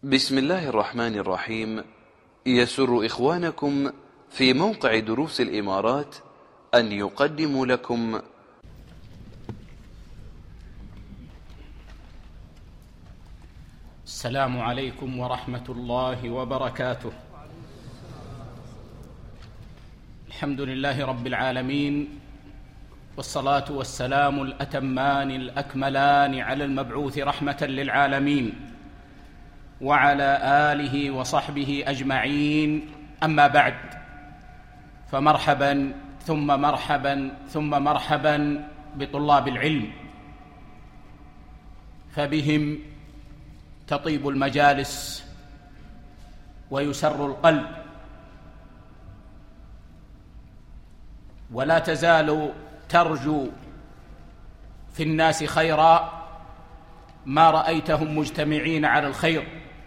بسم الله الرحمن الرحيم. يسر إخوانكم في موقع دروس الإمارات أن يقدموا لكم السلام عليكم ورحمة الله وبركاته. الحمد لله رب العالمين، والصلاة والسلام الأتمان الأكملان على المبعوث رحمة للعالمين وعلى آله وصحبه أجمعين. أما بعد، فمرحبا ثم مرحبا ثم مرحبا بطلاب العلم، فبهم تطيب المجالس ويسر القلب، ولا تزال ترجو في الناس خيرا ما رأيتهم مجتمعين على الخير.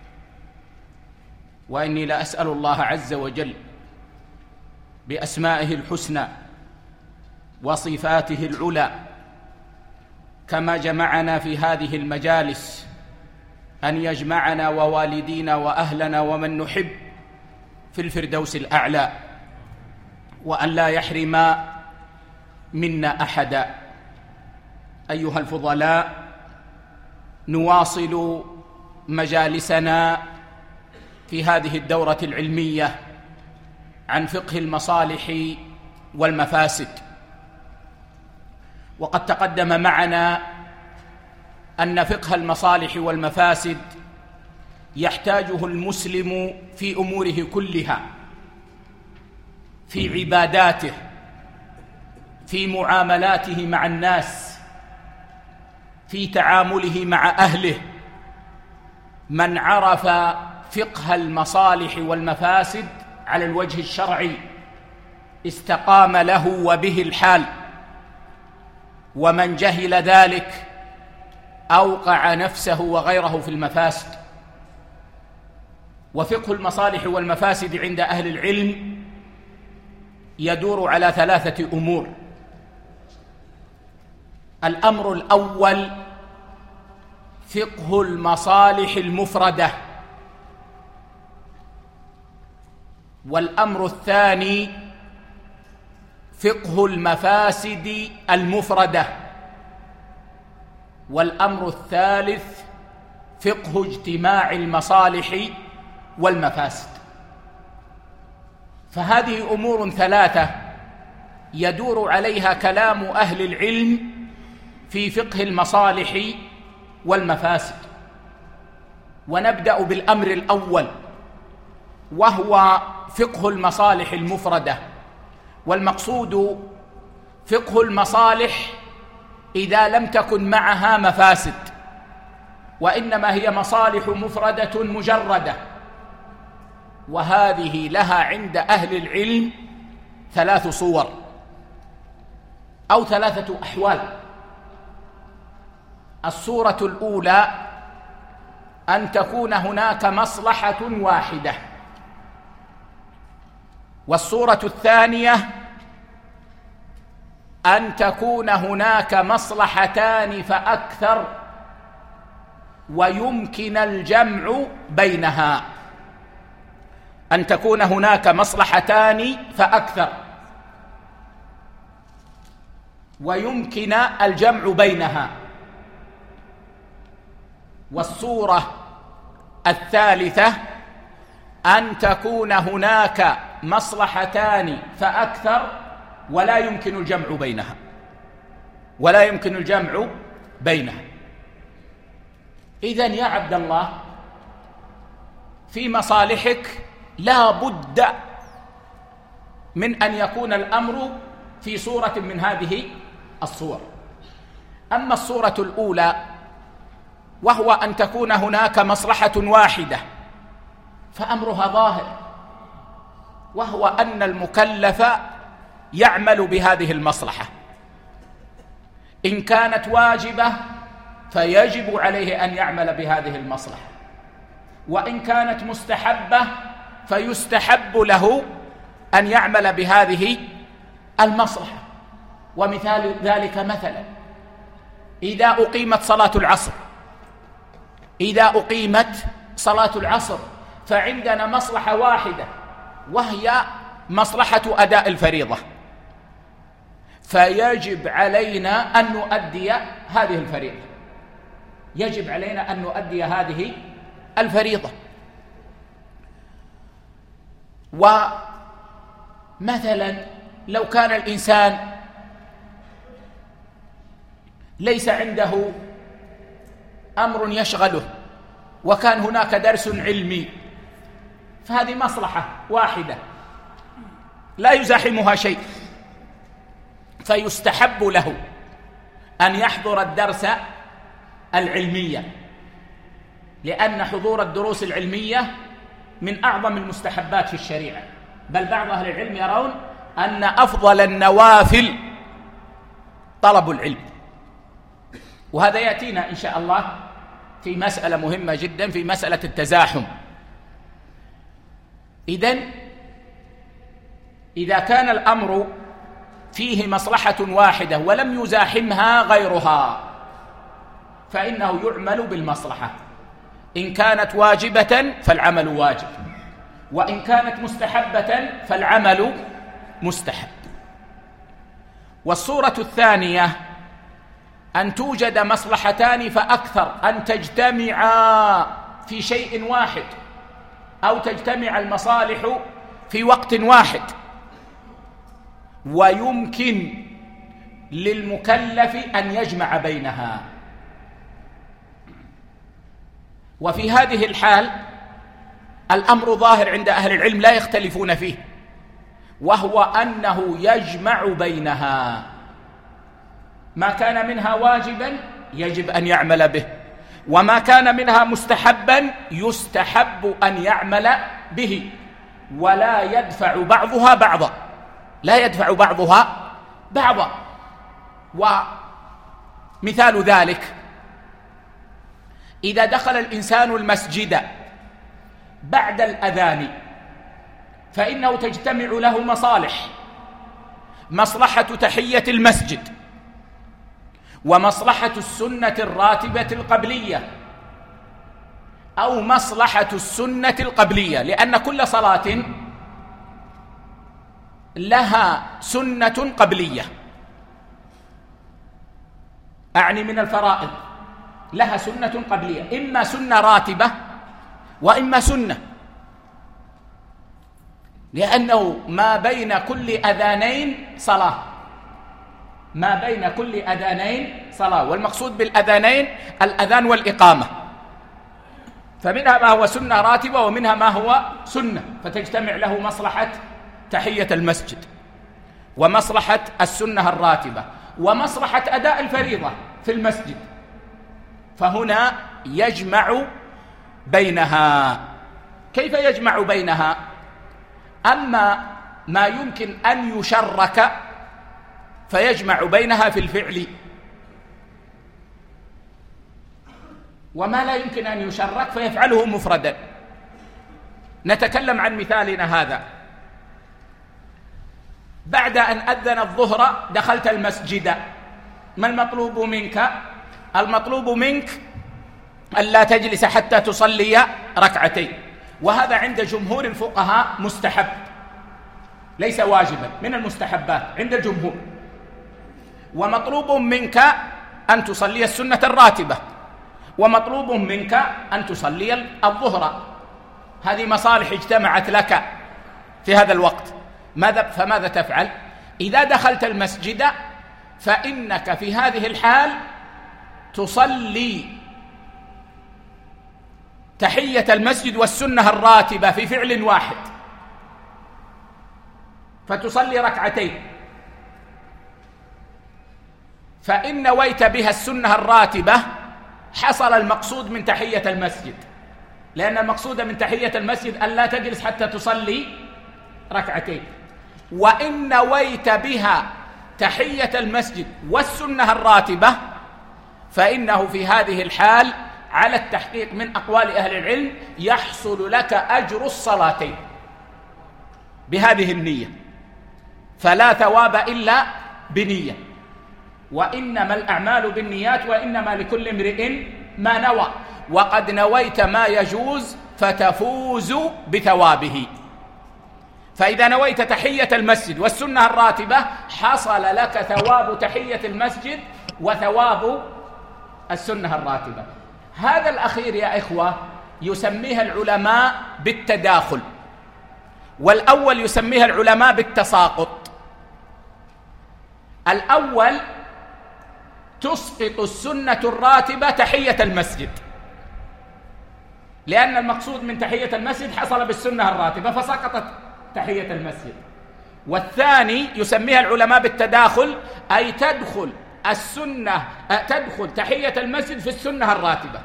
وإني لأسأل الله عز وجل بأسمائه الحسنى وصفاته العلى كما جمعنا في هذه المجالس أن يجمعنا ووالدينا وأهلنا ومن نحب في الفردوس الأعلى، وأن لا يحرم منا أحدا. أيها الفضلاء، نواصل مجالسنا في هذه الدورة العلمية عن فقه المصالح والمفاسد. وقد تقدم معنا أن فقه المصالح والمفاسد يحتاجه المسلم في أموره كلها، في عباداته، في معاملاته مع الناس، في تعامله مع أهله. من عرف فقه المصالح والمفاسد على الوجه الشرعي استقام له وبه الحال، ومن جهل ذلك أوقع نفسه وغيره في المفاسد. وفقه المصالح والمفاسد عند أهل العلم يدور على ثلاثة أمور. الأمر الأول فقه المصالح المفردة، والأمر الثاني فقه المفاسد المفردة، والأمر الثالث فقه اجتماع المصالح والمفاسد. فهذه أمور ثلاثة يدور عليها كلام أهل العلم في فقه المصالح والمفاسد. ونبدأ بالأمر الأول، وهو فقه المصالح المفردة. والمقصود فقه المصالح إذا لم تكن معها مفاسد، وإنما هي مصالح مفردة مجردة. وهذه لها عند أهل العلم ثلاث صور أو ثلاثة أحوال. الصورة الأولى أن تكون هناك مصلحة واحدة، والصورة الثانية أن تكون هناك مصلحتان فأكثر ويمكن الجمع بينها. أن تكون هناك مصلحتان فأكثر ويمكن الجمع بينها. والصورة الثالثة أن تكون هناك مصلحتان فأكثر ولا يمكن الجمع بينها. إذن يا عبد الله، في مصالحك لا بد من أن يكون الأمر في صورة من هذه الصور. أما الصورة الأولى وهو أن تكون هناك مصلحة واحدة فأمرها ظاهر، وهو أن المكلف يعمل بهذه المصلحة. إن كانت واجبة فيجب عليه أن يعمل بهذه المصلحة، وإن كانت مستحبة فيستحب له أن يعمل بهذه المصلحة. ومثال ذلك مثلا إذا أقيمت صلاة العصر، إذا أقيمت صلاة العصر، فعندنا مصلحة واحدة وهي مصلحة أداء الفريضة، فيجب علينا أن نؤدي هذه الفريضة، يجب علينا أن نؤدي هذه الفريضة. ومثلا لو كان الإنسان ليس عنده أمر يشغله وكان هناك درس علمي، فهذه مصلحة واحدة لا يزاحمها شيء، فيستحب له أن يحضر الدرس العلمية، لأن حضور الدروس العلمية من أعظم المستحبات في الشريعة، بل بعض أهل العلم يرون أن أفضل النوافل طلب العلم. وهذا يأتينا إن شاء الله في مسألة مهمة جدا، في مسألة التزاحم. إذا كان الأمر فيه مصلحة واحدة ولم يزاحمها غيرها فإنه يعمل بالمصلحة، إن كانت واجبة فالعمل واجب، وإن كانت مستحبة فالعمل مستحب. والصورة الثانية أن توجد مصلحتان فأكثر، أن تجتمعا في شيء واحد أو تجتمع المصالح في وقت واحد، ويمكن للمكلف أن يجمع بينها. وفي هذه الحال الأمر ظاهر عند أهل العلم لا يختلفون فيه، وهو أنه يجمع بينها، ما كان منها واجبا يجب أن يعمل به، وما كان منها مستحبا يستحب أن يعمل به، ولا يدفع بعضها بعضا، لا يدفع بعضها بعضا. ومثال ذلك إذا دخل الإنسان المسجد بعد الأذان فإنه تجتمع له مصالح، مصلحة تحية المسجد، ومصلحة السنة الراتبة القبلية، أو مصلحة السنة القبلية، لأن كل صلاة لها سنة قبلية، أعني من الفرائض لها سنة قبلية، إما سنة راتبة وإما سنة، لأنه ما بين كل أذانين صلاة، ما بين كل أذانين صلاة، والمقصود بالأذانين الأذان والإقامة، فمنها ما هو سنة راتبة ومنها ما هو سنة، فتجتمع له مصلحة تحية المسجد ومصلحة السنة الراتبة ومصلحة أداء الفريضة في المسجد، فهنا يجمع بينها. كيف يجمع بينها؟ أما ما يمكن أن يشرك فيجمع بينها في الفعل، وما لا يمكن أن يشرك فيفعله مفردا. نتكلم عن مثالنا هذا. بعد أن أذن الظهر دخلت المسجد، ما المطلوب منك؟ المطلوب منك ألا تجلس حتى تصلي ركعتين، وهذا عند جمهور الفقهاء مستحب ليس واجبا، من المستحبات عند الجمهور. ومطلوب منك أن تصلي السنة الراتبة، ومطلوب منك أن تصلي الظهر. هذه مصالح اجتمعت لك في هذا الوقت. فماذا تفعل؟ إذا دخلت المسجد فإنك في هذه الحال تصلي تحية المسجد والسنة الراتبة في فعل واحد، فتصلي ركعتين، فإن نويت بها السنة الراتبة حصل المقصود من تحية المسجد، لأن المقصود من تحية المسجد أن لا تجلس حتى تصلي ركعتين. وإن نويت بها تحية المسجد والسنة الراتبة فإنه في هذه الحال على التحقيق من أقوال أهل العلم يحصل لك أجر الصلاتين بهذه النية، فلا ثواب إلا بنية، وإنما الأعمال بالنيات وإنما لكل امرئ ما نوى. وقد نويت ما يجوز فتفوز بثوابه. فإذا نويت تحية المسجد والسنة الراتبة حصل لك ثواب تحية المسجد وثواب السنة الراتبة. هذا الأخير يا إخوة يسميها العلماء بالتداخل، والأول يسميها العلماء بالتساقط. الأول تسقط السنة الراتبة تحية المسجد، لأن المقصود من تحية المسجد حصل بالسنة الراتبة فسقطت تحية المسجد. والثاني يسميها العلماء بالتداخل، أي تدخل تحية المسجد في السنة الراتبة،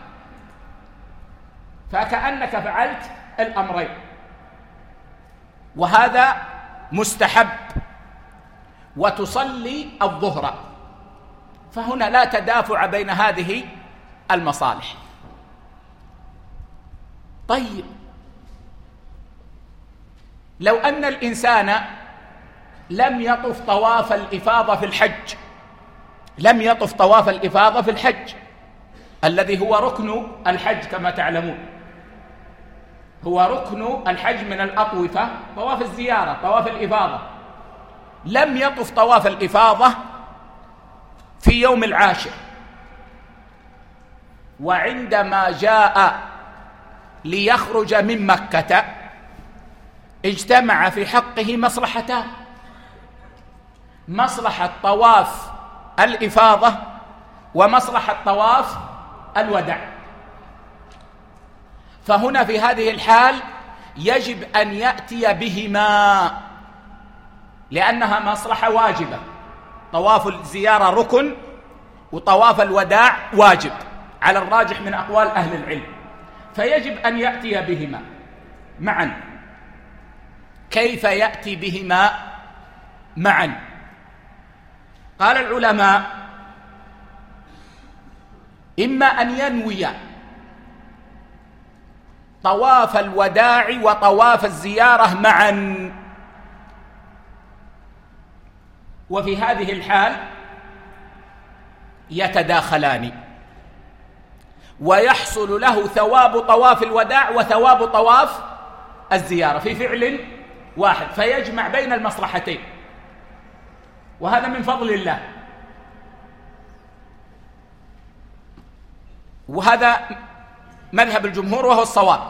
فكأنك فعلت الأمرين، وهذا مستحب. وتصلي الظهر، فهنا لا تدافع بين هذه المصالح. طيب، لو أن الإنسان لم يطف طواف الإفاضة في الحج، الذي هو ركن الحج كما تعلمون، هو ركن الحج من الأطوفة، طواف الزيارة، طواف الإفاضة. لم يطف طواف الإفاضة في يوم العاشر، وعندما جاء ليخرج من مكة اجتمع في حقه مصلحتان: مصلحة طواف الإفاضة ومصلحة طواف الوداع. فهنا في هذه الحال يجب أن يأتي بهما، لأنها مصلحة واجبة. طواف الزيارة ركن، وطواف الوداع واجب على الراجح من أقوال أهل العلم، فيجب أن يأتي بهما معا. كيف يأتي بهما معا؟ قال العلماء: إما أن ينوي طواف الوداع وطواف الزيارة معا، وفي هذه الحال يتداخلان، ويحصل له ثواب طواف الوداع وثواب طواف الزيارة في فعل واحد، فيجمع بين المصلحتين، وهذا من فضل الله. وهذا مذهب الجمهور وهو الصواب،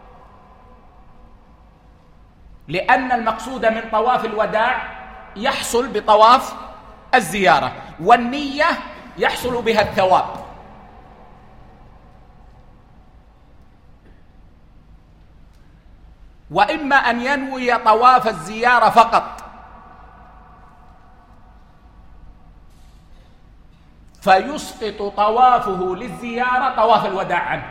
لأن المقصود من طواف الوداع يحصل بطواف الزيارة، والنية يحصل بها الثواب. وإما أن ينوي طواف الزيارة فقط، فيسقط طوافه للزيارة طواف الوداع عنه.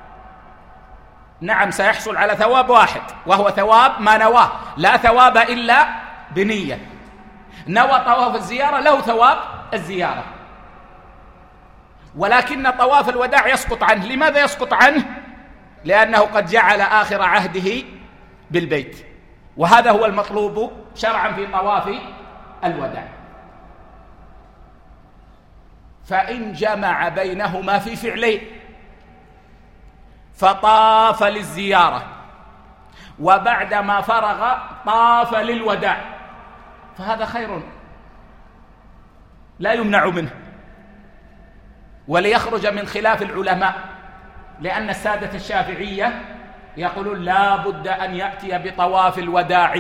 نعم، سيحصل على ثواب واحد، وهو ثواب ما نواه، لا ثواب إلا بنية. نوى طواف الزيارة له ثواب الزيارة، ولكن طواف الوداع يسقط عنه. لماذا يسقط عنه؟ لأنه قد جعل آخر عهده بالبيت، وهذا هو المطلوب شرعا في طواف الوداع. فإن جمع بينهما في فعلين، فطاف للزيارة وبعدما فرغ طاف للوداع، فهذا خير لا يمنع منه، وليخرج من خلاف العلماء، لأن السادة الشافعية يقولون لا بد أن يأتي بطواف الوداع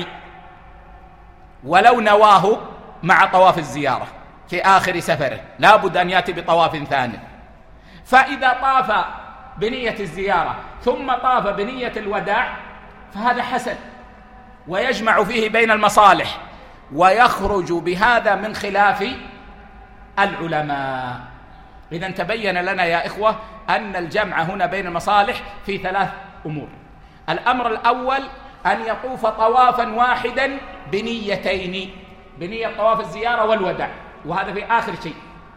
ولو نواه مع طواف الزيارة في آخر سفره، لا بد أن يأتي بطواف ثاني. فإذا طاف بنية الزيارة ثم طاف بنية الوداع فهذا حسن، ويجمع فيه بين المصالح، ويخرج بهذا من خلاف العلماء. إذن تبين لنا يا إخوة أن الجمع هنا بين المصالح في 3 أمور. الأمر الأول أن يطوف طوافا واحدا بنيتين، بنية طواف الزيارة والوداع، وهذا في آخر شيء،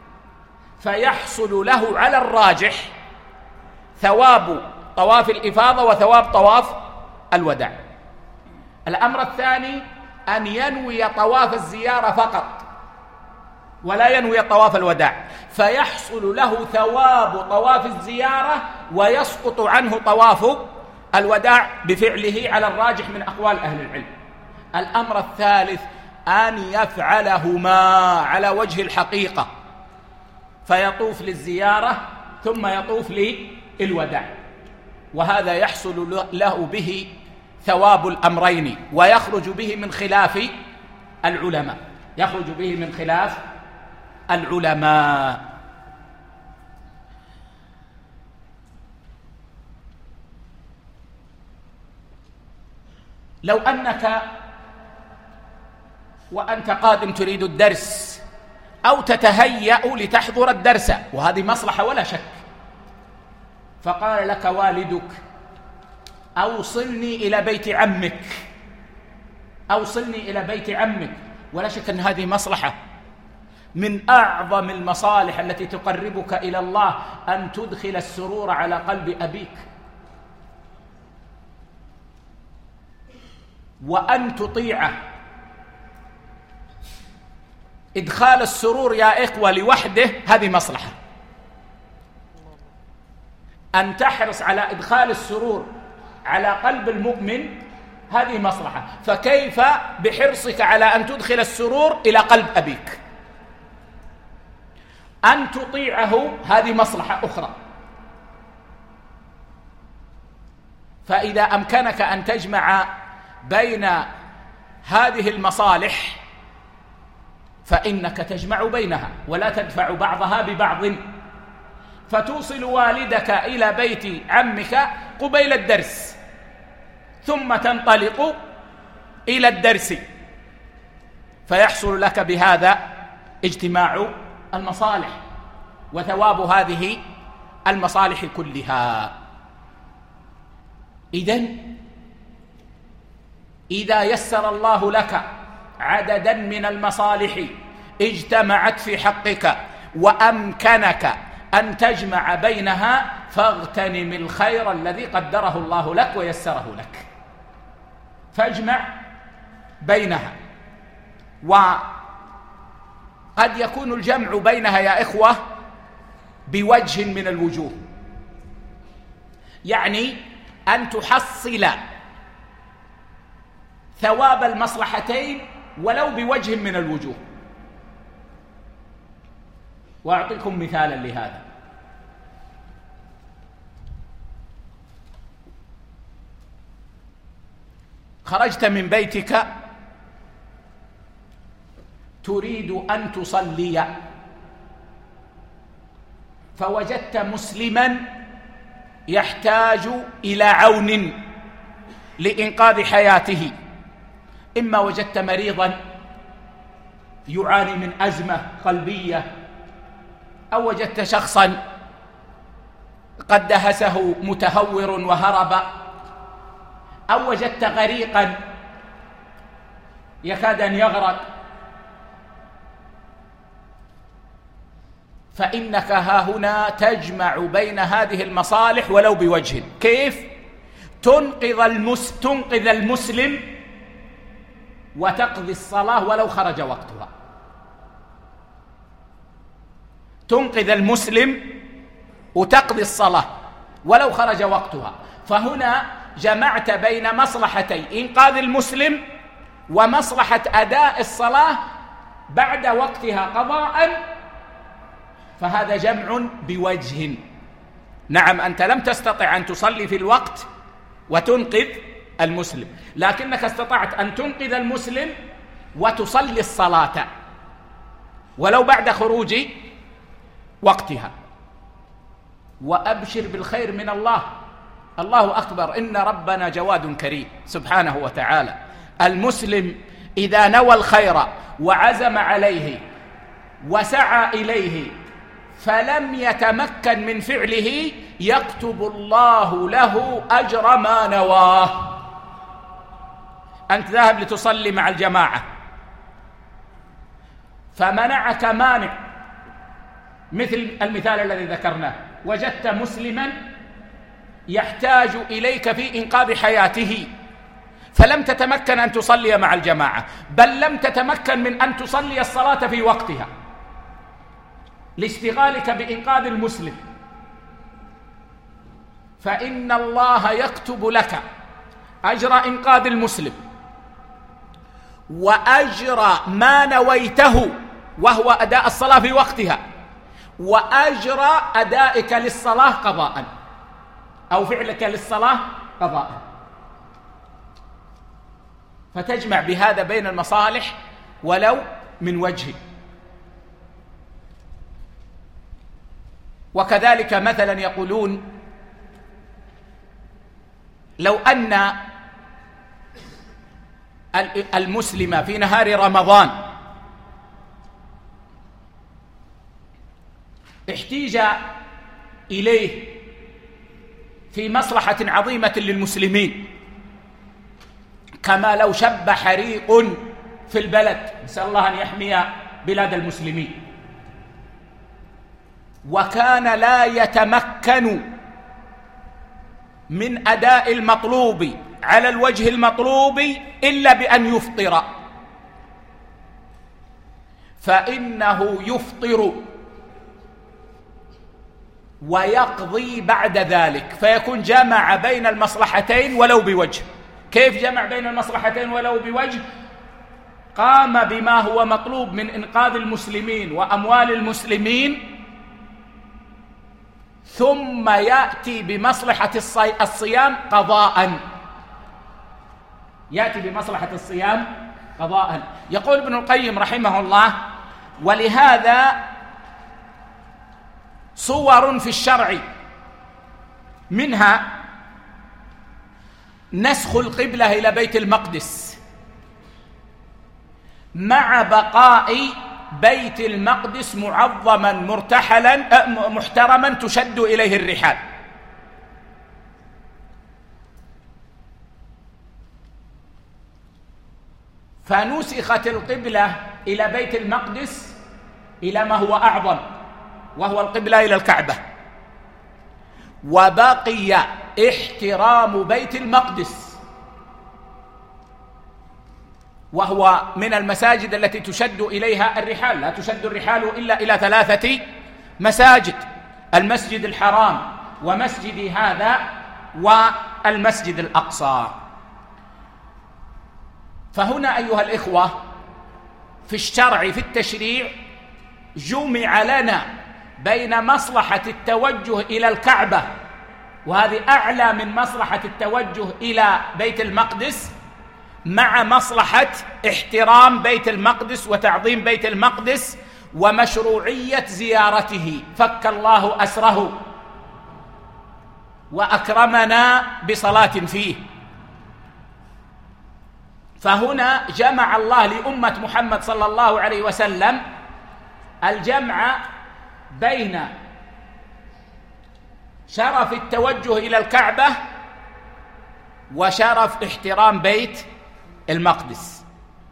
فيحصل له على الراجح ثواب طواف الإفاضة وثواب طواف الوداع. الأمر الثاني أن ينوي طواف الزيارة فقط ولا ينوي طواف الوداع، فيحصل له ثواب طواف الزيارة ويسقط عنه طواف الوداع بفعله على الراجح من أقوال أهل العلم. الأمر الثالث أن يفعلهما على وجه الحقيقة، فيطوف للزيارة ثم يطوف للوداع، وهذا يحصل له به ثواب الأمرين، ويخرج به من خلاف العلماء، يخرج به من خلاف العلماء. لو أنك وأنت قادم تريد الدرس أو تتهيأ لتحضر الدرس، وهذه مصلحة ولا شك، فقال لك والدك أوصلني إلى بيت عمك، أوصلني إلى بيت عمك، ولا شك أن هذه مصلحة من أعظم المصالح التي تقربك إلى الله، أن تدخل السرور على قلب أبيك، وأن تطيعه. إدخال السرور يا إخوة لوحده هذه مصلحة، أن تحرص على إدخال السرور على قلب المؤمن هذه مصلحة، فكيف بحرصك على أن تدخل السرور إلى قلب أبيك؟ أن تطيعه هذه مصلحة أخرى. فإذا أمكنك أن تجمع بين هذه المصالح فإنك تجمع بينها ولا تدفع بعضها ببعض، فتوصل والدك إلى بيت عمك قبيل الدرس، ثم تنطلق إلى الدرس، فيحصل لك بهذا اجتماع المصالح وثواب هذه المصالح كلها. إذا يسر الله لك عددا من المصالح اجتمعت في حقك وأمكنك أن تجمع بينها، فاغتنم الخير الذي قدره الله لك ويسره لك، فاجمع بينها. وقد يكون الجمع بينها يا إخوة بوجه من الوجوه، يعني أن تحصل ثواب المصلحتين ولو بوجه من الوجوه. وأعطيكم مثالا لهذا. خرجت من بيتك تريد أن تصلي، فوجدت مسلما يحتاج إلى عون لإنقاذ حياته، إما وجدت مريضا يعاني من أزمة قلبية، أو وجدت شخصا قد دهسه متهور وهرب، أو وجدت غريقا يكاد أن يغرق، فإنك هاهنا تجمع بين هذه المصالح ولو بوجه. كيف؟ تنقذ المسلم وتقضي الصلاة ولو خرج وقتها. تنقذ المسلم وتقضي الصلاة ولو خرج وقتها. فهنا جمعت بين مصلحتي إنقاذ المسلم ومصلحة أداء الصلاة بعد وقتها قضاء، فهذا جمع بوجه. نعم، أنت لم تستطع أن تصلي في الوقت وتنقذ المسلم، لكنك استطعت أن تنقذ المسلم وتصلي الصلاة ولو بعد خروج وقتها. وأبشر بالخير من الله. الله أكبر، إن ربنا جواد كريم سبحانه وتعالى. المسلم إذا نوى الخير وعزم عليه وسعى إليه فلم يتمكن من فعله، يكتب الله له أجر ما نواه. أنت ذاهب لتصلي مع الجماعة فمنعك مانع، مثل المثال الذي ذكرناه، وجدت مسلما يحتاج إليك في إنقاذ حياته، فلم تتمكن أن تصلي مع الجماعة، بل لم تتمكن من أن تصلي الصلاة في وقتها لاشتغالك بإنقاذ المسلم. فإن الله يكتب لك أجر إنقاذ المسلم وأجر ما نويته وهو أداء الصلاة في وقتها، وأجر أدائك للصلاة قضاء أو فعلك للصلاة قضاء. فتجمع بهذا بين المصالح ولو من وجه. وكذلك مثلا يقولون لو أن المسلم في نهار رمضان احتيج إليه في مصلحة عظيمة للمسلمين، كما لو شب حريق في البلد، نسأل الله أن يحمي بلاد المسلمين، وكان لا يتمكن من أداء المطلوب على الوجه المطلوب إلا بأن يفطر، فإنه يفطر ويقضي بعد ذلك، فيكون جمع بين المصلحتين ولو بوجه. كيف جمع بين المصلحتين ولو بوجه؟ قام بما هو مطلوب من إنقاذ المسلمين وأموال المسلمين، ثم يأتي بمصلحة الصيام قضاء، يأتي بمصلحة الصيام قضاء. يقول ابن القيم رحمه الله: ولهذا صور في الشرع، منها نسخ القبلة إلى بيت المقدس مع بقاء بيت المقدس معظما مرتحلا محترما تشد إليه الرحال. فنسخت القبلة إلى بيت المقدس إلى ما هو أعظم، وهو القبلة إلى الكعبة، وبقي احترام بيت المقدس، وهو من المساجد التي تشد إليها الرحال. لا تشد الرحال إلا إلى 3 مساجد: المسجد الحرام ومسجد هذا والمسجد الأقصى. فهنا أيها الإخوة في الشرع، في التشريع، جمع لنا بين مصلحة التوجه إلى الكعبة، وهذه أعلى من مصلحة التوجه إلى بيت المقدس، مع مصلحة احترام بيت المقدس وتعظيم بيت المقدس ومشروعية زيارته. فك الله أسره وأكرمنا بصلاة فيه. فهنا جمع الله لأمة محمد صلى الله عليه وسلم الجمع بين شرف التوجه إلى الكعبة وشرف احترام بيت المقدس.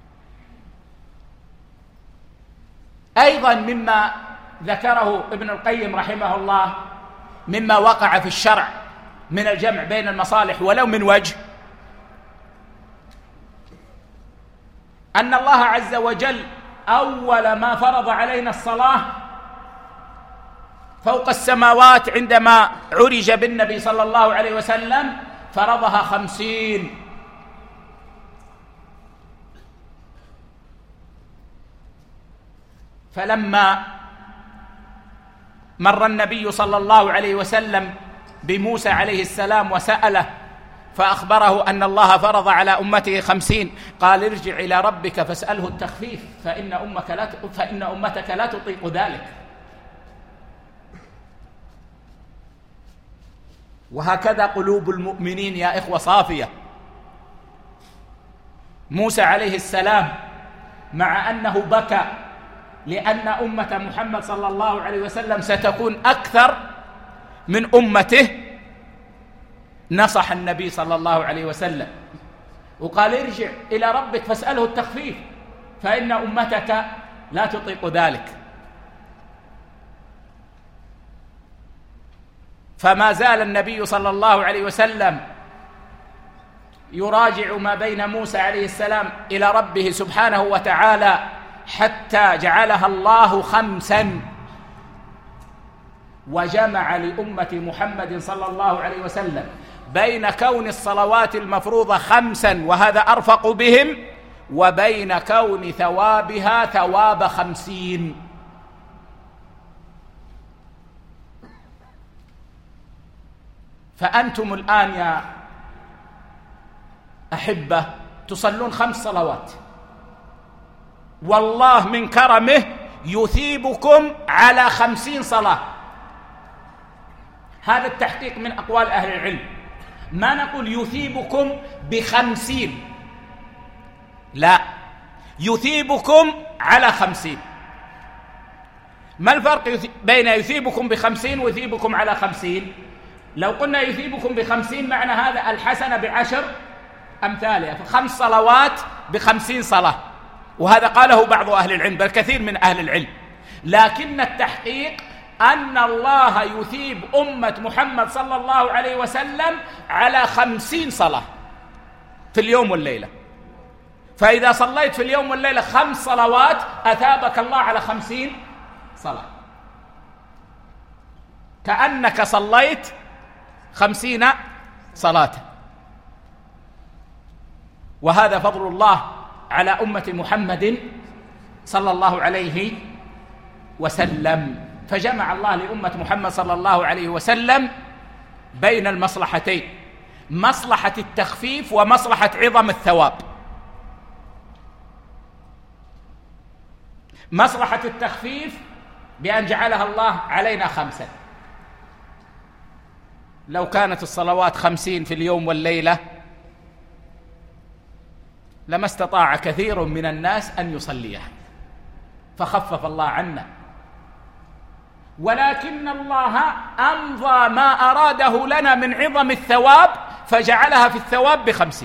أيضا مما ذكره ابن القيم رحمه الله مما وقع في الشرع من الجمع بين المصالح ولو من وجه، أن الله عز وجل أول ما فرض علينا الصلاة فوق السماوات عندما عرج بالنبي صلى الله عليه وسلم فرضها 50. فلما مر النبي صلى الله عليه وسلم بموسى عليه السلام وسأله فأخبره أن الله فرض على أمته 50، قال: ارجع إلى ربك فاسأله التخفيف فإن أمتك لا تطيق ذلك. وهكذا قلوب المؤمنين يا إخوة صافية. موسى عليه السلام مع أنه بكى لأن أمة محمد صلى الله عليه وسلم ستكون أكثر من أمته، نصح النبي صلى الله عليه وسلم وقال: ارجع إلى ربك فاسأله التخفيف فإن أمتك لا تطيق ذلك. فما زال النبي صلى الله عليه وسلم يراجع ما بين موسى عليه السلام إلى ربه سبحانه وتعالى حتى جعلها الله 5. وجمع لأمة محمد صلى الله عليه وسلم بين كون الصلوات المفروضة 5 وهذا أرفق بهم، وبين كون ثوابها ثواب 50. فأنتم الآن يا أحبة تصلون 5 صلوات، والله من كرمه يثيبكم على 50 صلاة. هذا التحقيق من أقوال أهل العلم، ما نقول يثيبكم ب50، لا، يثيبكم على 50. ما الفرق بين يثيبكم ب50 ويثيبكم على 50؟ لو قلنا يثيبكم ب50 معنى هذا الحسنة ب10 أمثالها، ف5 صلوات ب50 صلاة، وهذا قاله بعض أهل العلم بل كثير من أهل العلم. لكن التحقيق أن الله يثيب أمة محمد صلى الله عليه وسلم على 50 صلاة في اليوم والليلة. فإذا صليت في اليوم والليلة 5 صلوات أثابك الله على 50 صلاة، كأنك صليت 50 صلاة. وهذا فضل الله على أمة محمد صلى الله عليه وسلم. فجمع الله لأمة محمد صلى الله عليه وسلم بين المصلحتين، مصلحة التخفيف ومصلحة عظم الثواب. مصلحة التخفيف بأن جعلها الله علينا 5. لو كانت الصلوات 50 في اليوم والليلة لما استطاع كثير من الناس أن يصليها، فخفف الله عنا. ولكن الله أمضى ما أراده لنا من عظم الثواب فجعلها في الثواب ب50،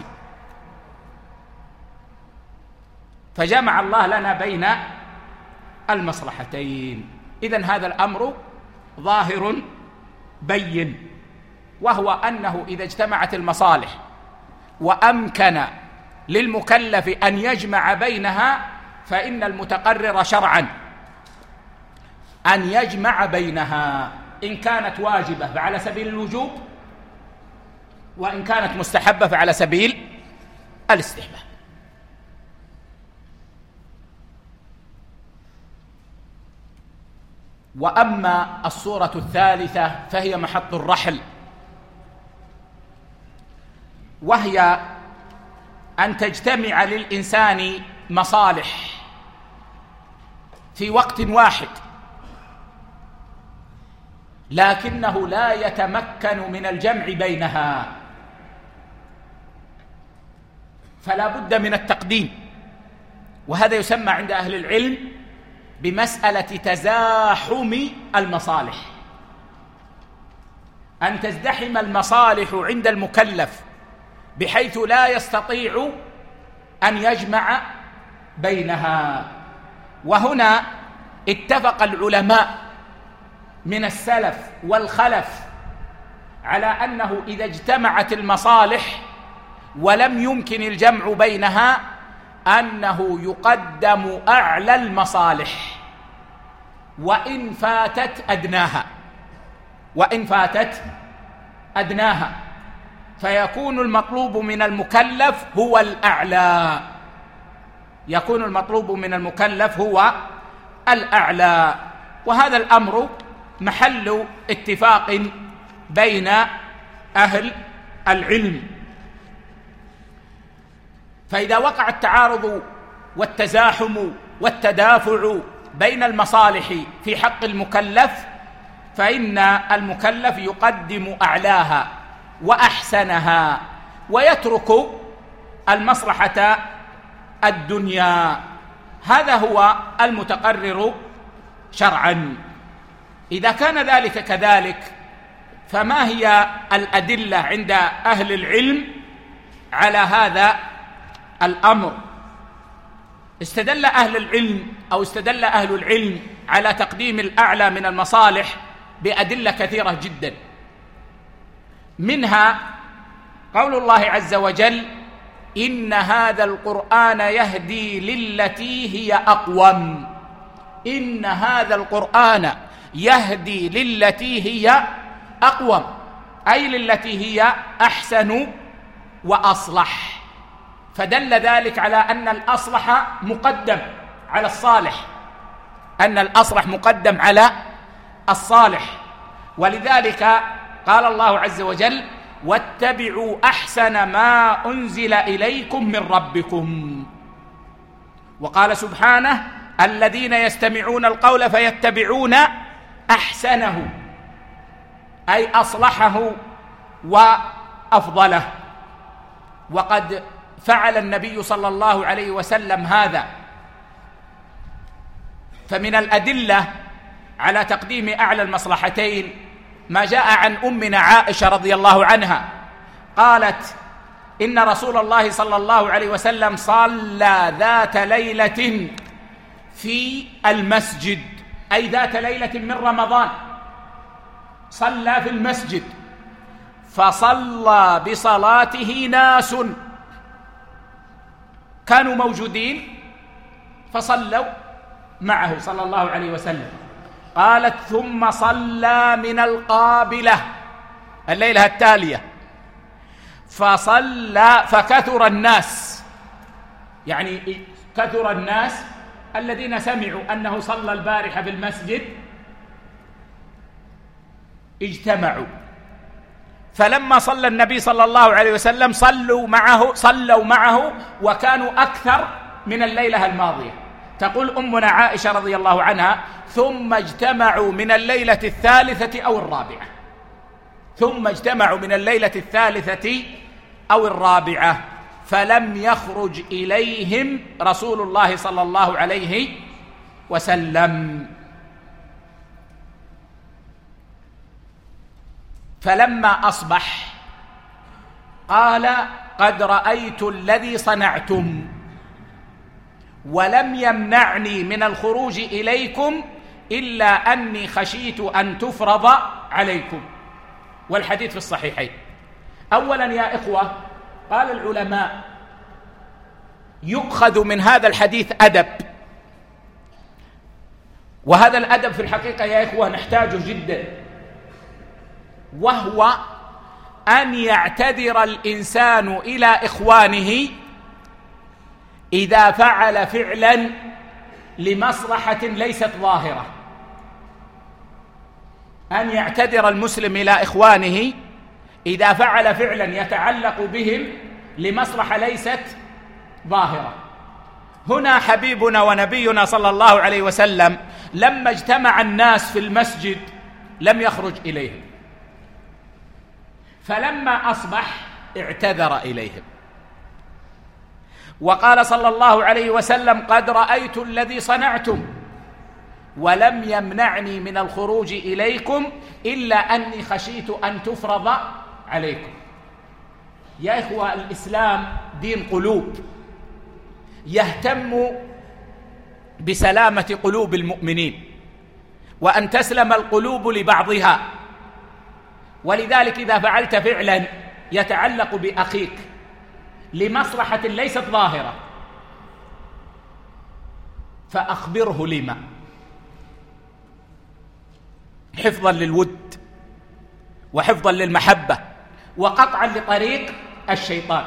فجمع الله لنا بين المصلحتين. إذن هذا الأمر ظاهر بين، وهو أنه إذا اجتمعت المصالح وأمكن للمكلف أن يجمع بينها فإن المتقرر شرعا أن يجمع بينها، إن كانت واجبة فعلى سبيل الوجوب، وإن كانت مستحبة فعلى سبيل الاستحباب. وأما الصورة الثالثة فهي محط الرحل، وهي أن تجتمع للإنسان مصالح في وقت واحد، لكنه لا يتمكن من الجمع بينها، فلا بد من التقديم. وهذا يسمى عند أهل العلم بمسألة تزاحم المصالح، أن تزدحم المصالح عند المكلف بحيث لا يستطيع أن يجمع بينها. وهنا اتفق العلماء من السلف والخلف على أنه إذا اجتمعت المصالح ولم يمكن الجمع بينها أنه يقدم أعلى المصالح وإن فاتت أدناها، فيكون المطلوب من المكلف هو الأعلى، يكون المطلوب من المكلف هو الأعلى. وهذا الأمر محل اتفاق بين أهل العلم. فإذا وقع التعارض والتزاحم والتدافع بين المصالح في حق المكلف فإن المكلف يقدم أعلاها وأحسنها ويترك المصلحة الدنيا. هذا هو المتقرر شرعا. إذا كان ذلك كذلك فما هي الأدلة عند أهل العلم على هذا الأمر؟ استدل أهل العلم على تقديم الأعلى من المصالح بأدلة كثيرة جدا، منها قول الله عز وجل: إن هذا القرآن يهدي للتي هي أقوم. إن هذا القرآن يهدي للتي هي أقوم، أي للتي هي أحسن وأصلح. فدل ذلك على أن الأصلح مقدم على الصالح، أن الأصلح مقدم على الصالح. ولذلك قال الله عز وجل: واتبعوا أحسن ما أنزل إليكم من ربكم. وقال سبحانه: الذين يستمعون القول فيتبعون أحسنه، أي أصلحه وأفضله. وقد فعل النبي صلى الله عليه وسلم هذا. فمن الأدلة على تقديم أعلى المصلحتين ما جاء عن أمنا عائشة رضي الله عنها، قالت: إن رسول الله صلى الله عليه وسلم صلى ذات ليلة في المسجد، أي ذات ليلة من رمضان صلى في المسجد، فصلى بصلاته ناس كانوا موجودين فصلوا معه صلى الله عليه وسلم. قالت: ثم صلى من القابلة الليلة التالية، فكثر الناس، يعني كثر الناس الذين سمعوا أنه صلى البارحة في المسجد اجتمعوا. فلما صلى النبي صلى الله عليه وسلم صلوا معه وكانوا أكثر من الليلة الماضية. تقول أمنا عائشة رضي الله عنها: ثم اجتمعوا من الليلة الثالثة أو الرابعة، ثم اجتمعوا من الليلة الثالثة أو الرابعة، فلم يخرج إليهم رسول الله صلى الله عليه وسلم. فلما أصبح قال: قد رأيت الذي صنعتم ولم يمنعني من الخروج إليكم إلا أني خشيت أن تفرض عليكم. والحديث في الصحيحين. أولا يا إخوة، قال العلماء: يؤخذ من هذا الحديث أدب، وهذا الأدب في الحقيقة يا إخوة نحتاجه جدا، وهو أن يعتذر الإنسان إلى إخوانه إذا فعل فعلا لمصلحة ليست ظاهرة. أن يعتذر المسلم إلى إخوانه إذا فعل فعلا يتعلق بهم لمصلحة ليست ظاهرة. هنا حبيبنا ونبينا صلى الله عليه وسلم لما اجتمع الناس في المسجد لم يخرج إليهم، فلما أصبح اعتذر إليهم وقال صلى الله عليه وسلم: قد رأيت الذي صنعتم ولم يمنعني من الخروج إليكم إلا أني خشيت أن تفرض عليكم. يا إخوة، الإسلام دين قلوب، يهتم بسلامة قلوب المؤمنين وأن تسلم القلوب لبعضها. ولذلك إذا فعلت فعلا يتعلق بأخيك لمصلحة ليست ظاهرة فأخبره لما، حفظا للود وحفظا للمحبة وقطعا لطريق الشيطان.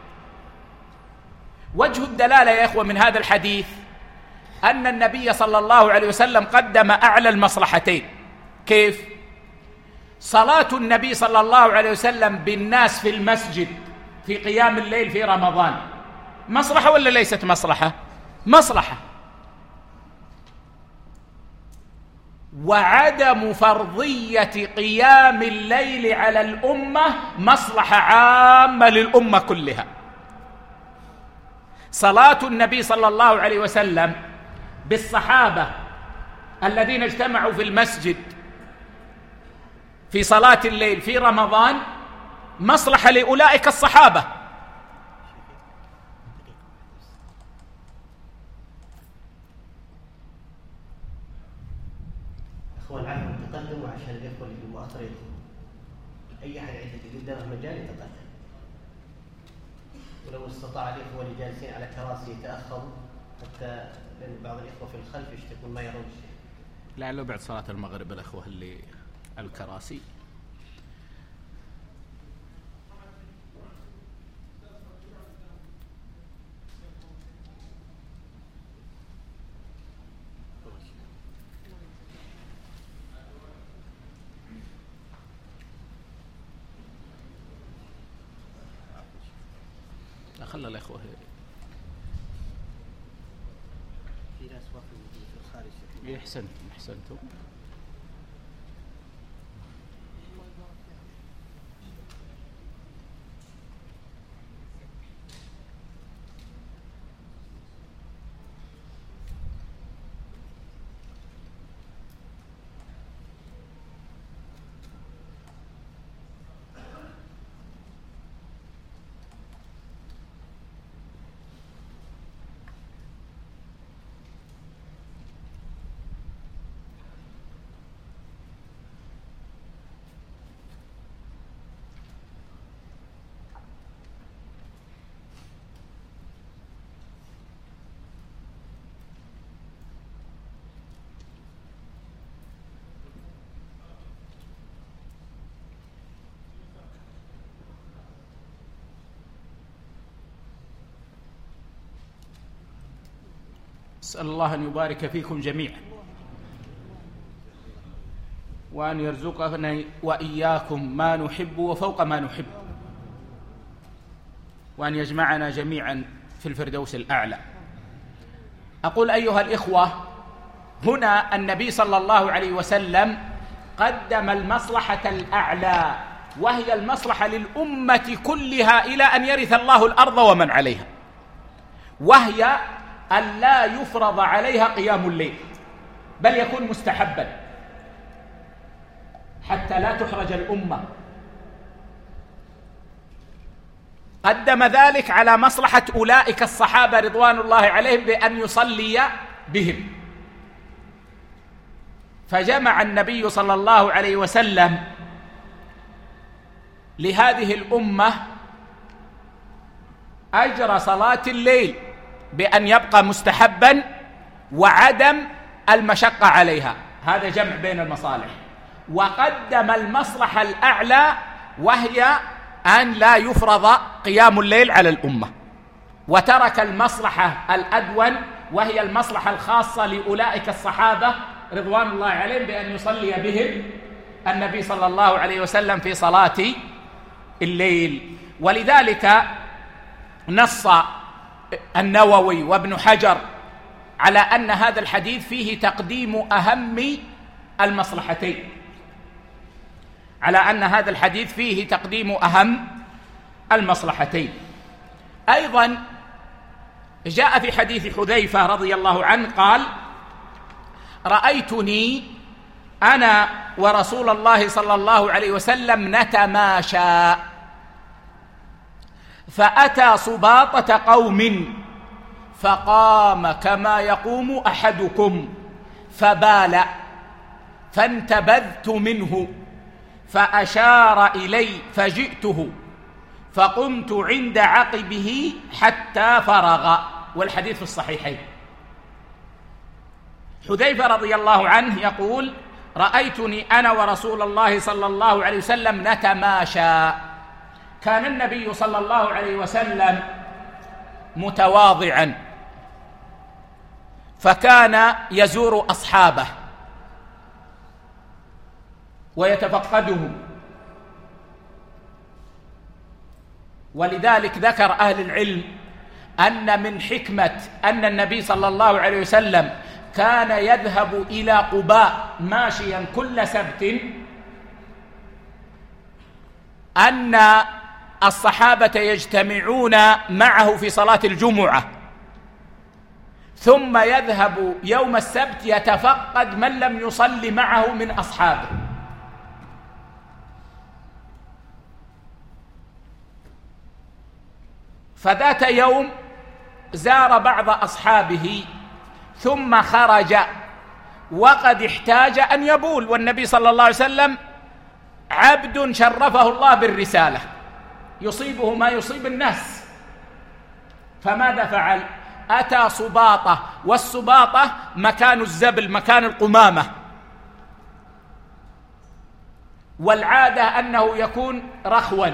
وجه الدلالة يا إخوة من هذا الحديث أن النبي صلى الله عليه وسلم قدم أعلى المصلحتين. كيف؟ صلاة النبي صلى الله عليه وسلم بالناس في المسجد في قيام الليل في رمضان مصلحة ولا ليست مصلحة؟ مصلحة. وعدم فرضية قيام الليل على الأمة مصلحة عامة للأمة كلها. صلاة النبي صلى الله عليه وسلم بالصحابة الذين اجتمعوا في المسجد في صلاة الليل في رمضان مصلحة لأولئك الصحابة. أخوان العفو تقدموا عشان الإخوة اللي مؤخرين، أي أحد عنده قدامه مجال يتقدم، ولو استطاع الإخوة اللي جالسين على كراسي يتأخروا حتى لأن بعض الإخوة في الخلف يشتكون ما يرون شيء. لعله بعد صلاة المغرب الأخوة اللي الكراسي. خلى الأخوة في ناس واقفين في الخارج. أحسنتم. أسأل الله أن يبارك فيكم جميعا، وأن يرزقنا وإياكم ما نحب وفوق ما نحب، وأن يجمعنا جميعا في الفردوس الأعلى. أقول أيها الإخوة، هنا النبي صلى الله عليه وسلم قدم المصلحة الأعلى، وهي المصلحة للأمة كلها إلى أن يرث الله الأرض ومن عليها، وهي أن لا يفرض عليها قيام الليل، بل يكون مستحبا حتى لا تحرج الأمة. قدم ذلك على مصلحة أولئك الصحابة رضوان الله عليهم بأن يصلي بهم، فجمع النبي صلى الله عليه وسلم لهذه الأمة أجر صلاة الليل بأن يبقى مستحبا وعدم المشقة عليها، هذا جمع بين المصالح. وقدم المصلحة الأعلى وهي أن لا يفرض قيام الليل على الأمة، وترك المصلحة الأدون وهي المصلحة الخاصة لأولئك الصحابة رضوان الله عليهم بأن يصلي بهم النبي صلى الله عليه وسلم في صلاة الليل. ولذلك نص النووي وابن حجر على أن هذا الحديث فيه تقديم أهم المصلحتين، على أن هذا الحديث فيه تقديم أهم المصلحتين. أيضا جاء في حديث حذيفة رضي الله عنه قال: رأيتني أنا ورسول الله صلى الله عليه وسلم نتماشى، فأتى سباطة قوم فقام كما يقوم أحدكم فبال، فانتبذت منه فأشار إلي فجئته فقمت عند عقبه حتى فرغ، والحديث في الصحيحين. حذيفة رضي الله عنه يقول: رأيتني أنا ورسول الله صلى الله عليه وسلم نتماشى. كان النبي صلى الله عليه وسلم متواضعا، فكان يزور أصحابه ويتفقدهم، ولذلك ذكر أهل العلم أن من حكمة أن النبي صلى الله عليه وسلم كان يذهب إلى قباء ماشيا كل سبت أن الصحابة يجتمعون معه في صلاة الجمعة، ثم يذهب يوم السبت يتفقد من لم يصلي معه من أصحابه. فذات يوم زار بعض أصحابه ثم خرج وقد احتاج أن يبول، والنبي صلى الله عليه وسلم عبد شرفه الله بالرسالة يصيبه ما يصيب الناس، فماذا فعل؟ أتى سباطة، والسباطة مكان الزبل، مكان القمامة والعادة أنه يكون رخوا.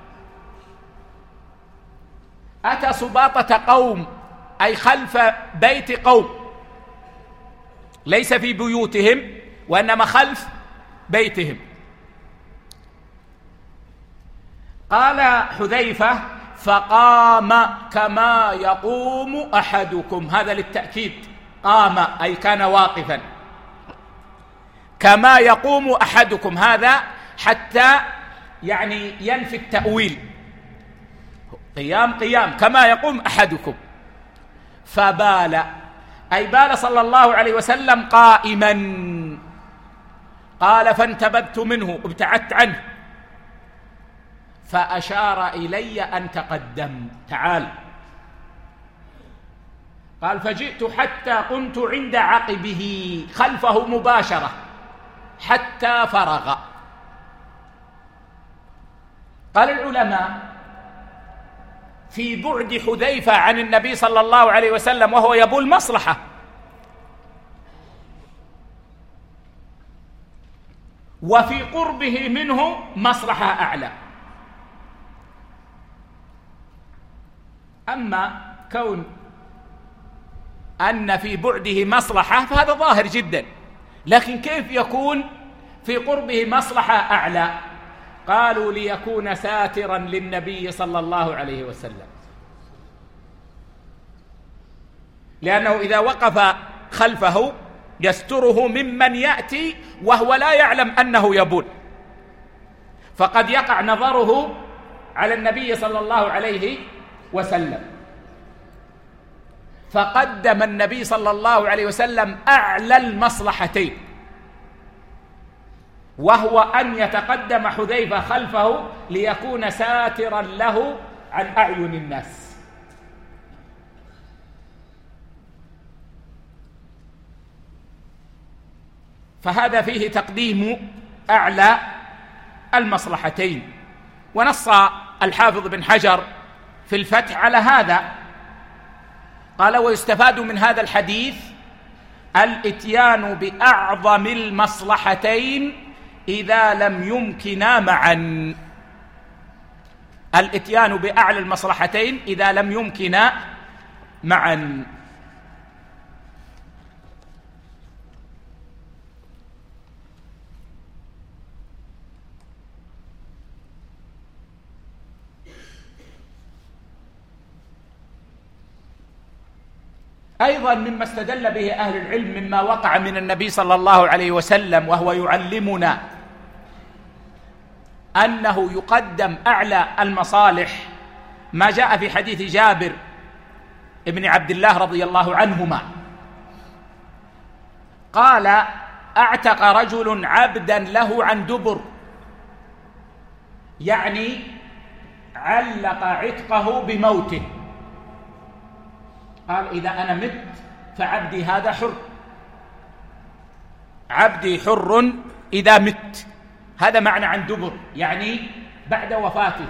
أتى سباطة قوم، أي خلف بيت قوم، ليس في بيوتهم وإنما خلف بيتهم. قال حذيفة: فقام كما يقوم أحدكم، هذا للتأكيد، قام أي كان واقفا، كما يقوم أحدكم، هذا حتى يعني ينفي التأويل، قيام كما يقوم أحدكم. فبال، أي بال صلى الله عليه وسلم قائما. قال: فانتبذت منه، ابتعدت عنه، فأشار إلي أن تقدم، تعال. قال: فجئت حتى قمت عند عقبه، خلفه مباشرة، حتى فرغ. قال العلماء: في بعد حذيفة عن النبي صلى الله عليه وسلم وهو يبول مصلحة، وفي قربه منه مصلحة أعلى. أما كون أن في بعده مصلحة فهذا ظاهر جدا، لكن كيف يكون في قربه مصلحة أعلى؟ قالوا: ليكون ساترا للنبي صلى الله عليه وسلم، لأنه إذا وقف خلفه يستره ممن يأتي وهو لا يعلم أنه يبول، فقد يقع نظره على النبي صلى الله عليه وسلم. فقدم النبي صلى الله عليه وسلم أعلى المصلحتين، وهو أن يتقدم حذيفة خلفه ليكون ساترا له عن أعين الناس. فهذا فيه تقديم أعلى المصلحتين. ونص الحافظ بن حجر في الفتح على هذا، قال: ويستفاد من هذا الحديث الإتيان بأعظم المصلحتين إذا لم يمكنا معا. الإتيان بأعلى المصلحتين إذا لم يمكنا معا. أيضا مما استدل به أهل العلم مما وقع من النبي صلى الله عليه وسلم وهو يعلمنا أنه يقدم أعلى المصالح، ما جاء في حديث جابر ابن عبد الله رضي الله عنهما، قال: أعتق رجل عبدا له عن دبر، يعني علق عتقه بموته. قال: إذا أنا مت فعبدي هذا حر، عبدي حر إذا مت، هذا معنى عن دبر، يعني بعد وفاته.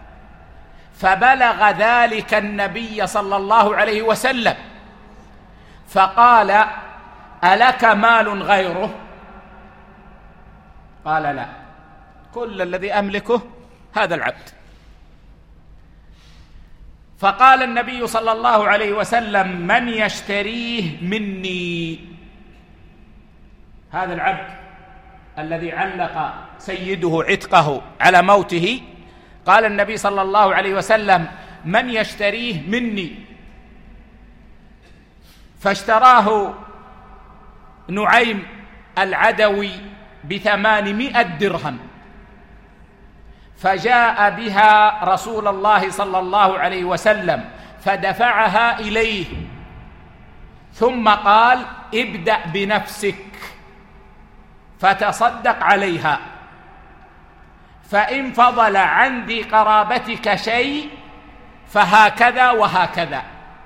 فبلغ ذلك النبي صلى الله عليه وسلم فقال: ألك مال غيره؟ قال: لا، كل الذي أملكه هذا العبد. فقال النبي صلى الله عليه وسلم: من يشتريه مني؟ هذا العبد الذي علق سيده عتقه على موته، قال النبي صلى الله عليه وسلم: من يشتريه مني؟ فاشتراه نعيم العدوي ب800 درهم، فجاء بها رسول الله صلى الله عليه وسلم فدفعها إليه، ثم قال: ابدأ بنفسك فتصدق عليها، فإن فضل عن ذي قرابتك شيء فهكذا وهكذا.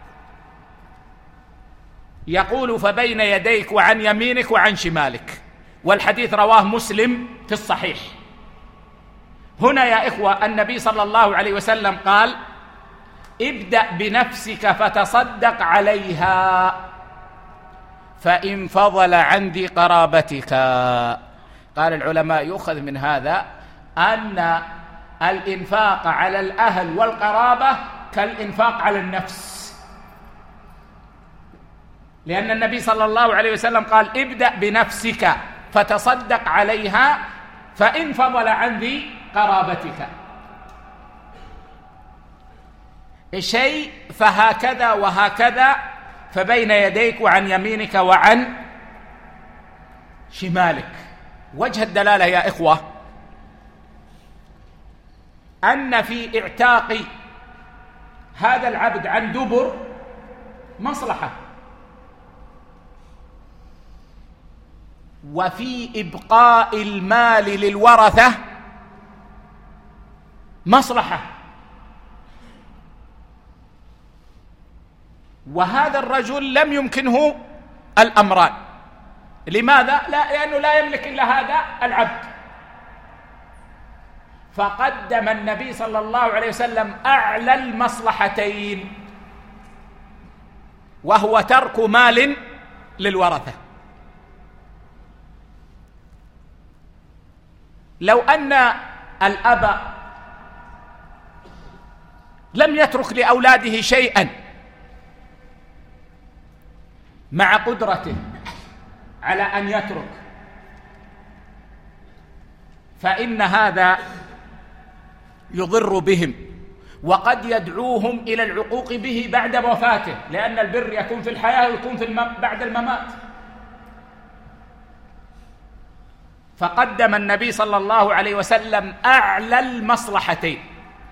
يقول: فبين يديك وعن يمينك وعن شمالك. والحديث رواه مسلم في الصحيح. هنا يا إخوة النبي صلى الله عليه وسلم قال: ابدأ بنفسك فتصدق عليها، فإن فضل عن ذي قرابتك. قال العلماء يؤخذ من هذا أن الإنفاق على الأهل والقرابة كالإنفاق على النفس، لأن النبي صلى الله عليه وسلم قال ابدأ بنفسك فتصدق عليها فإن فضل عن ذي قرابتك شيء فهكذا وهكذا، فبين يديك وعن يمينك وعن شمالك. وجه الدلالة يا إخوة أن في اعتاق هذا العبد عن دبر مصلحة، وفي إبقاء المال للورثة مصلحة. وهذا الرجل لم يمكنه الأمران. لماذا؟ لأنه لا يملك إلا هذا العبد. فقدم النبي صلى الله عليه وسلم أعلى المصلحتين، وهو ترك مال للورثة. لو أن الأب لم يترك لأولاده شيئا مع قدرته على أن يترك، فإن هذا يضر بهم وقد يدعوهم إلى العقوق به بعد وفاته، لأن البر يكون في الحياة ويكون بعد الممات. فقدم النبي صلى الله عليه وسلم أعلى المصلحتين،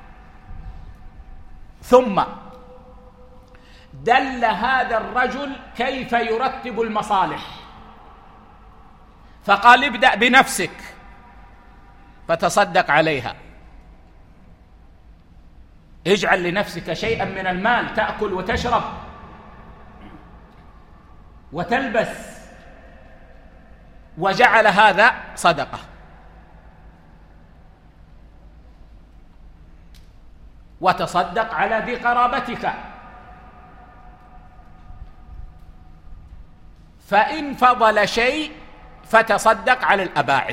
ثم دل هذا الرجل كيف يرتب المصالح، فقال ابدأ بنفسك فتصدق عليها، اجعل لنفسك شيئا من المال تأكل وتشرب وتلبس، وجعل هذا صدقة. وتصدق على ذي قرابتك، فإن فضل شيء فتصدق على الأباعد.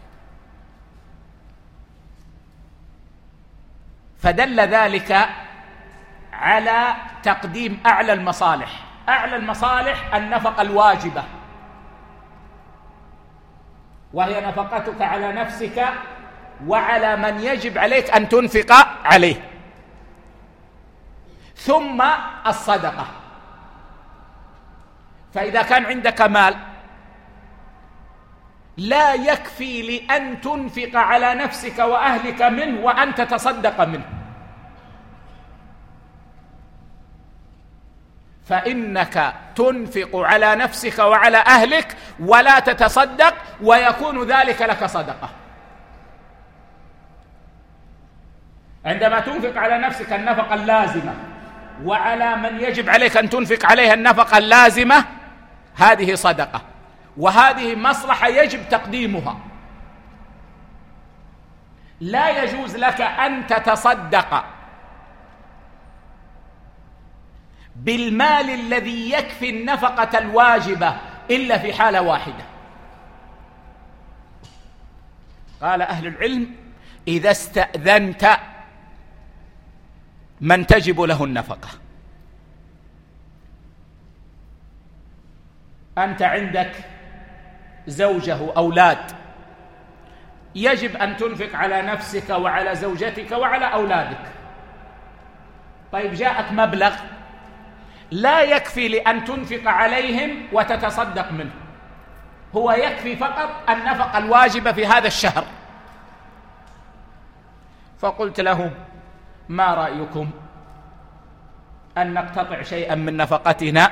فدل ذلك على تقديم أعلى المصالح. أعلى المصالح النفقة الواجبة، وهي نفقتك على نفسك وعلى من يجب عليك أن تنفق عليه، ثم الصدقة. فإذا كان عندك مال لا يكفي لأن تنفق على نفسك وأهلك منه وأن تتصدق منه، فإنك تنفق على نفسك وعلى أهلك ولا تتصدق، ويكون ذلك لك صدقة. عندما تنفق على نفسك النفقة اللازمة وعلى من يجب عليك أن تنفق عليها النفقة اللازمة، هذه صدقة، وهذه مصلحة يجب تقديمها. لا يجوز لك أن تتصدق بالمال الذي يكفي النفقة الواجبة إلا في حالة واحدة. قال أهل العلم: إذا استأذنت من تجب له النفقة. أنت عندك زوجة أولاد، يجب أن تنفق على نفسك وعلى زوجتك وعلى أولادك. طيب جاءك مبلغ لا يكفي لأن تنفق عليهم وتتصدق منه، هو يكفي فقط النفقة الواجبة في هذا الشهر. فقلت لهم: ما رأيكم أن نقتطع شيئا من نفقتنا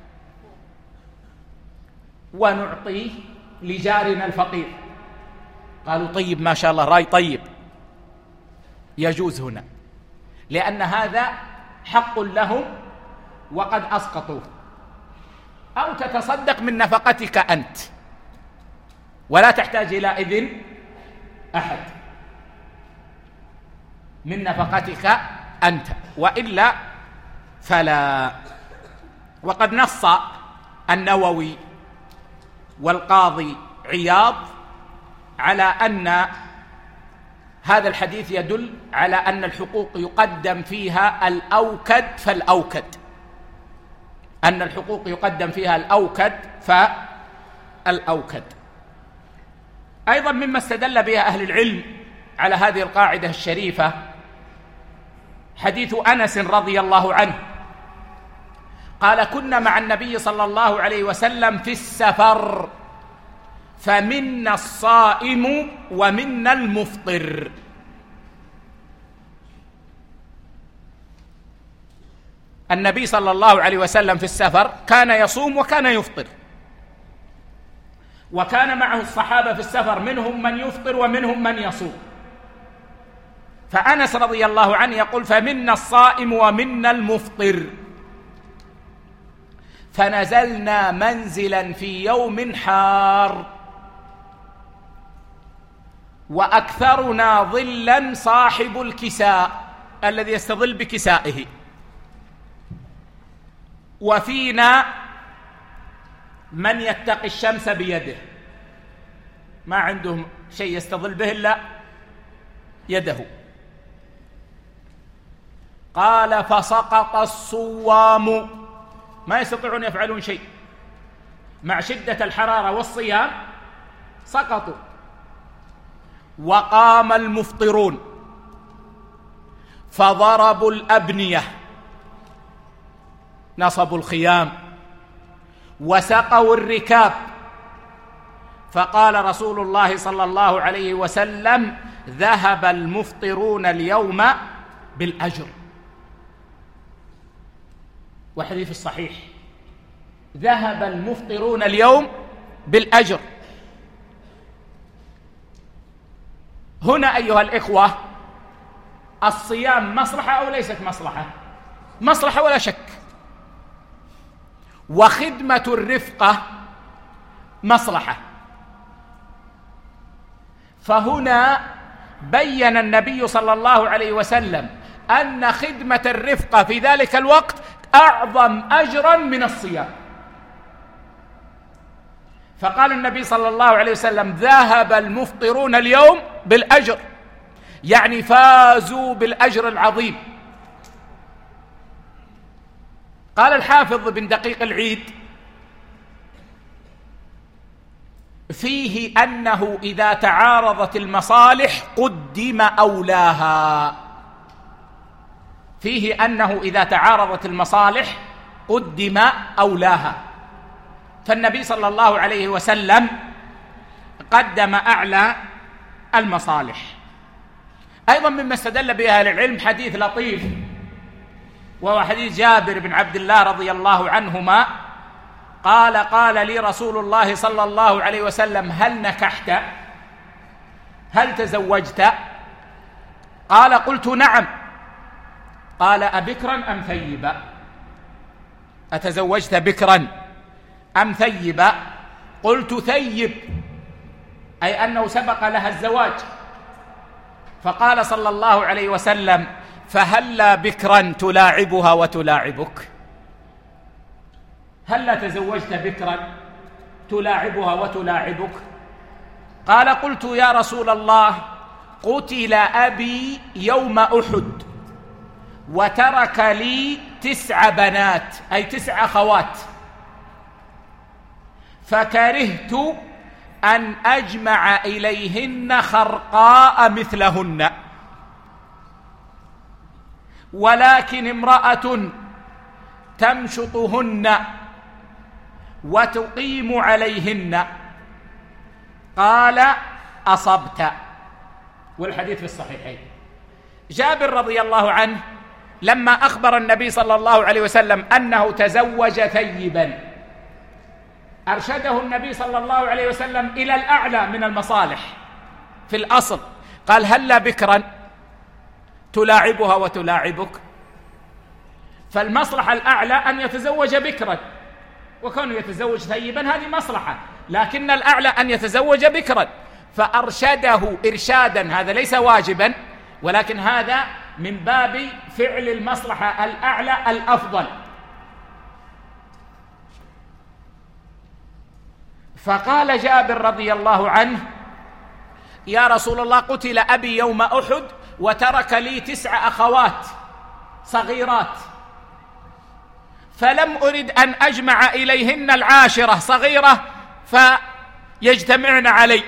ونعطيه لجارنا الفقير؟ قالوا: طيب، ما شاء الله، رأي طيب، يجوز هنا، لأن هذا حق لهم وقد أسقطوه. أو تتصدق من نفقتك أنت ولا تحتاج إلى إذن أحد، من نفقتك أنت، وإلا فلا. وقد نص النووي والقاضي عياض على أن هذا الحديث يدل على أن الحقوق يقدم فيها الأوكد فالأوكد، أن الحقوق يقدم فيها الأوكد فالأوكد. أيضا مما استدل بها أهل العلم على هذه القاعدة الشريفة حديث أنس رضي الله عنه قال: كنا مع النبي صلى الله عليه وسلم في السفر فمنا الصائم ومنا المفطر. النبي صلى الله عليه وسلم في السفر كان يصوم وكان يفطر، وكان معه الصحابة في السفر منهم من يفطر ومنهم من يصوم. فأنس رضي الله عنه يقول: فمنا الصائم ومنا المفطر، فنزلنا منزلا في يوم حار وأكثرنا ظلا صاحب الكساء الذي يستظل بكسائه، وفينا من يتقي الشمس بيده، ما عندهم شيء يستظل به إلا يده. قال: فسقط الصوام، ما يستطيعون يفعلون شيء مع شدة الحرارة والصيام، سقطوا. وقام المفطرون فضربوا الأبنية، نصبوا الخيام وسقوا الركاب، فقال رسول الله صلى الله عليه وسلم: ذهب المفطرون اليوم بالأجر. وحديث الصحيح: ذهب المفطرون اليوم بالأجر. هنا أيها الإخوة الصيام مصلحة أو ليست مصلحة؟ مصلحة ولا شك. وخدمة الرفقة مصلحة. فهنا بين النبي صلى الله عليه وسلم أن خدمة الرفقة في ذلك الوقت أعظم أجرا من الصيام. فقال النبي صلى الله عليه وسلم: ذهب المفطرون اليوم بالأجر، يعني فازوا بالأجر العظيم. قال الحافظ بن دقيق العيد: فيه أنه إذا تعارضت المصالح قدم أولاها. فيه أنه إذا تعارضت المصالح قدم أولاها. فالنبي صلى الله عليه وسلم قدم أعلى المصالح. أيضا مما استدل به أهل العلم حديث لطيف، وهو حديث جابر بن عبد الله رضي الله عنهما قال لي رسول الله صلى الله عليه وسلم: هل نكحت؟ هل تزوجت؟ قال: قلت نعم. قال: أبكرا أم ثيبا؟ أتزوجت بكرا أم ثيبا؟ قلت ثيب، أي أنه سبق لها الزواج. فقال صلى الله عليه وسلم: فهلا بكرا تلاعبها وتلاعبك؟ هلا تزوجت بكرا تلاعبها وتلاعبك؟ قال: قلت يا رسول الله: قتل أبي يوم أحد وترك لي 9 بنات، أي 9 أخوات، فكرهت أن أجمع إليهن خرقاء مثلهن، ولكن امرأة تمشطهن وتقيم عليهن. قال: أصبت. والحديث في الصحيحين. جابر رضي الله عنه لما أخبر النبي صلى الله عليه وسلم أنه تزوج ثيبا، أرشده النبي صلى الله عليه وسلم إلى الأعلى من المصالح في الأصل. قال: هلا بكرا تلاعبها وتلاعبك؟ فالمصلحة الأعلى أن يتزوج بكرا، وكونه يتزوج ثيبا هذه مصلحة، لكن الأعلى أن يتزوج بكرا. فأرشده إرشادا، هذا ليس واجبا، ولكن هذا من باب فعل المصلحة الأعلى الأفضل. فقال جابر رضي الله عنه: يا رسول الله قتل أبي يوم أحد وترك لي 9 أخوات صغيرات، فلم أرد أن أجمع إليهن 10 صغيرة فيجتمعن علي،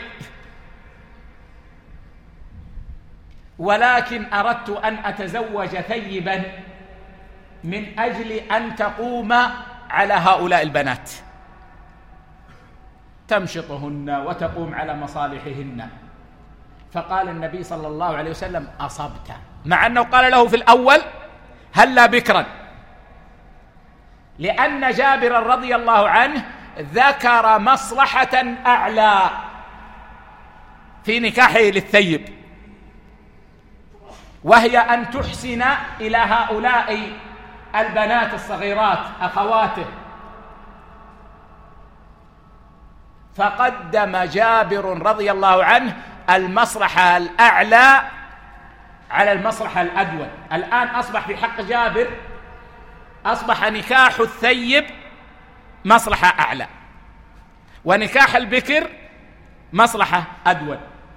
ولكن أردت أن أتزوج ثيبا من أجل أن تقوم على هؤلاء البنات، تمشطهن وتقوم على مصالحهن. فقال النبي صلى الله عليه وسلم: أصبت، مع أنه قال له في الأول: هلا بكرا، لأن جابر رضي الله عنه ذكر مصلحة أعلى في نكاحه للثيب، وهي أن تحسن إلى هؤلاء البنات الصغيرات أخواته. فقدم جابر رضي الله عنه المصلحة الأعلى على المصلحة الأدون. الآن أصبح في حق جابر أصبح نكاح الثيب مصلحة أعلى، ونكاح البكر مصلحة أدون.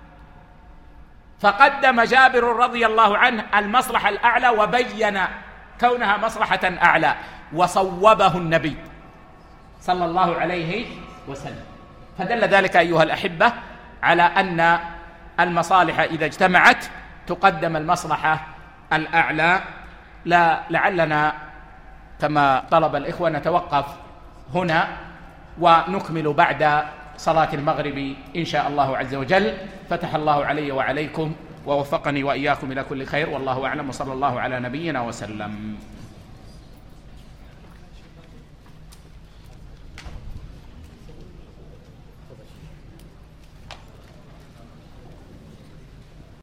فقدم جابر رضي الله عنه المصلحة الأعلى وبين كونها مصلحة أعلى، وصوبه النبي صلى الله عليه وسلم. فدل ذلك أيها الأحبة على أن المصالح إذا اجتمعت تقدم المصلحة الأعلى. لعلنا كما طلب الإخوة نتوقف هنا ونكمل بعد صلاة المغرب إن شاء الله عز وجل. فتح الله علي وعليكم ووفقني وإياكم إلى كل خير، والله أعلم، وصلى الله على نبينا وسلم.